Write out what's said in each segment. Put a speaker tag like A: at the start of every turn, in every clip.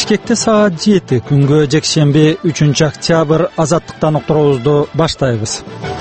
A: Бишкекте саат 7 күнгө жекшемби 3-октябрь азаттыктан уктуруубузду баштайбыз.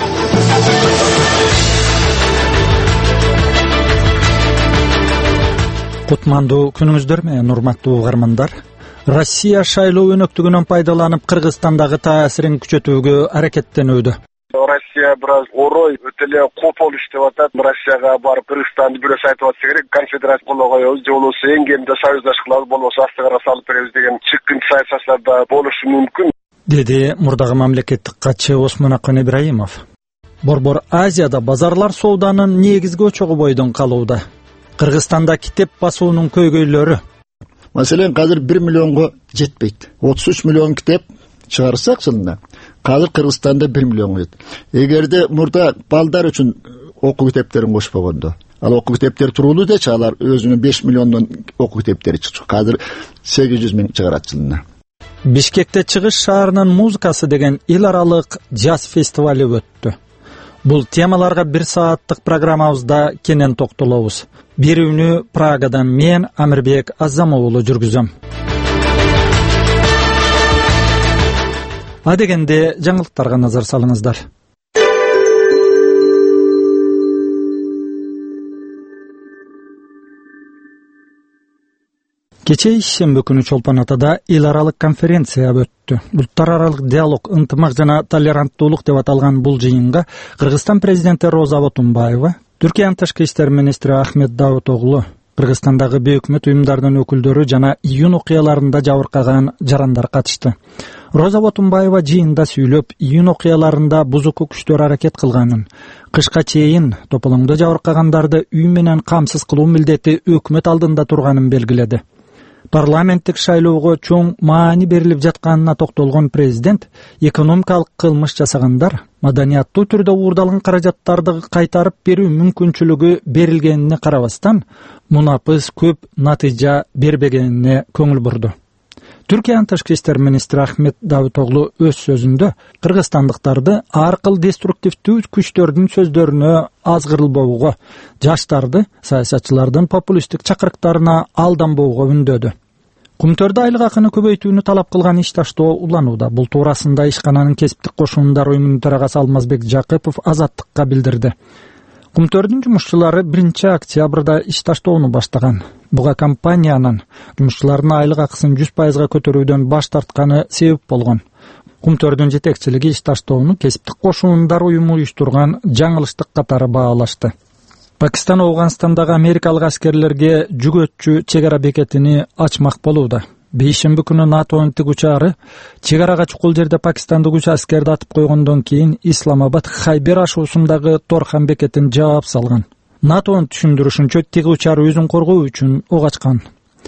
A: Кутмандуу күнүңүздөр менен урматтуу угармандар. Россия шайлоо өнөктүгүнөн пайдаланып Кыргызстандагы таасирин күчөтүүгө аракеттенүүдө.
B: Россия biraz орой өтөлө копол иштеп атат. Россияга барып Кыргызстанды бирөөс айтып атса керек, конфедерация колго коебуз, же болбосо эң кеминде союздашкылар болбосо астыгара салып беребиз деген чыккын саясатчыларда болушу мүмкүн,
A: деди мурдагы мамлекеттик катчы Осмонакын Ибраимов. Борбор Азияда базарлар сооданын негизги очогу бойдон калууда. Кыргызстанда китеп басуунун көйгөйлөрү.
C: Маселен, азыр 1 миллионго жетпейт. 33 миллион китеп чыгарсак жылына. Азыр Кыргызстанда 1 миллион кет. Эгерде мурда балдар үчүн окуу китептерин кошпогондо, ал окуу китептер туруулуу дечи, алар өзүнүн 5 миллондон окуу китептери чыкчу. Азыр 800 миң чыгарат жылына.
A: Бишкекте Чыгыш шаарынын музыкасы деген эл аралык джаз фестивали өттү. Бул темаларга 1 сааттык программабызда кенен токтолобуз. Берүүнү Прагадан мен Амирбек Азамоğlu жүргүзөм. Адегенде жаңылыктарга назар салыңыздар. Кече ишемби күнү Чолпон Атада эл аралык конференция өттү. Улуттар аралык диалог, ынтымак жана толеранттуулук деп аталган бул жыйынга Кыргызстан президенти Роза Отунбаева, Түркиянын тышкы иштер министри Ахмет Давутоглу, Кыргызстандагы бейөкмөт уюмдардын өкүлдөрү жана июнь окуяларында жабыркаган жарандар катышты. Роза Отунбаева жыйында сүйлөп, июнь окуяларында бузуку күчтөр аракет кылганын, кышка чейин тополоңдо жабыркагандарды үй менен камсыз кылуу милдети өкмөт алдында турганын белгиледи. Парламенттик шайлоого чоң маани берилип жатканына токтолгон президент, экономикалык кылмыш жасагандар маданияттуу түрдө уурдалган каражаттарды кайтарып берүү мүмкүнчүлүгү берилгенине карабастан, мунапыс көп натыйжа бербегенине көңүл бурду. Түркиянын тышкы иштер министри Ахмет Давутоглу өз сөзүндө кыргызстандыктарды ар кыл деструктивдүү күчтөрдүн сөздөрүнө азгырылбоого, жаштарды саясатчылардын популисттик чакырыктарына алданбоого үндөдү. Кумтөрдө айлык акыны көбөйтүүнү талап кылган иш таштоо уланууда. Бул туурасында ишкананын кесиптик кошундар уюмунун төрагасы Алмазбек Жакыпов Азаттыкка билдирди. Кумтөрдүн жумушчулары 1 октябрда иш таштоону баштаган. Буга компаниянын жумушчулардын айлык акысын 100% көтөрүүдөн баш тартканы себеп болгон. Кумтөрдүн жетекчилиги иш таштоону кесиптик кошундар уюму уюштурган жаңылыштык катары баалашты. Пакистан Афганистандагы америкалык аскерлерге жүгөтчү чек ара бекетини ачмак болууда. Бейшемби күнү НАТОнун тик учары чек-арага чукул жерде пакистандык 3 аскерди атып койгондон кийин Исламабад Хайбер ашуусундагы Торхан бекетин жаап салган. НАТОнун түшүндүрүшүнчө тик учар өзүн коргоо үчүн ок ачкан.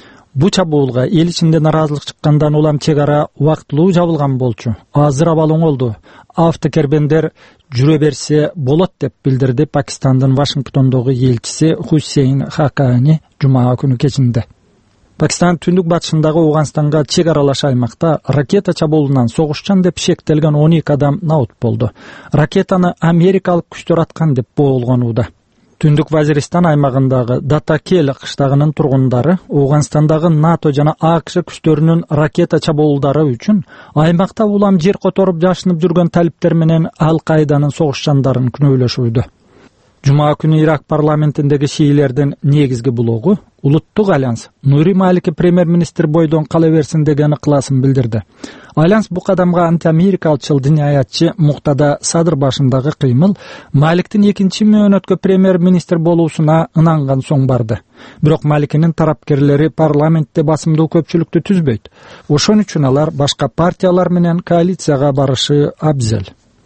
A: Бу чабуулга эл ичинде наразылык чыккандан улам чек-ара убактылуу жабылган болчу. Азыр абал оңолду. Автокербендер жүрө берсе болот деп билдирди Пакистандын Вашингтондогу элчиси Хусейн Хакани жума күнү кечинде. Пакистан түндүк батышындагы Афганистанга чек аралаш аймакта ракета чабуулунан согушчан деп шектелген 12 адам наут болду. Ракетаны америкалык күчтөр аткан деп боолгонууда. Түндүк Вазиристан аймагындагы Датакел кыштагынын тургундары Афганистандагы НАТО жана АКШ күчтөрүнүн ракета чабуулдары үчүн аймакта улам жер которуп жашынып жүргөн талиптер менен Ал-Каиданын согушчандарын күнөөлөшүүдө. Жума күнү Ирак парламентиндеги шиилердин негизги блогу Улуттук альянс Нури Малики премьер-министр бойдон кала берсин деген ыкыласын билдирди. Альянс бу кадамга антиамерикалчыл диниаятчы Муктада Садыр башындагы кыймыл Маликтин 2-чи мөөнөткө премьер-министр болуусуна ынанган соң барды. Бирок Маликинин тарапкерлери парламентте басымдуу көпчүлүктү түзбөйт. Ошон үчүн алар башка партиялар менен коалицияга барышы абзел.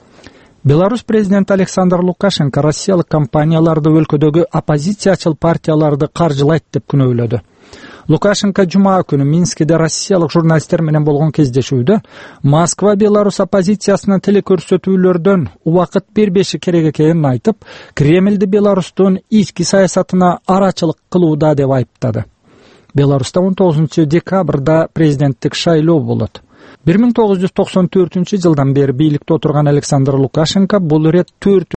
A: Беларусь президенти Александр Лукашенко россиялык компанияларды өлкөдөгү оппозициячыл партияларды каржылайт деп күнөөлөдү. Лукашенко жума күнү Минскиде россиялык журналисттер менен болгон кездешүүдө Москва Беларусь оппозициясына телекөрсөтүүлөрдөн убакыт бербеши керек экенин айтып, Кремлди Беларустун ички саясатына арачылык кылууда деп айыптады. Беларуста 19 декабрда президенттик шайлоо болот. 1994 жылдан бери бийликте отурган Александр Лукашенко бул ирет 4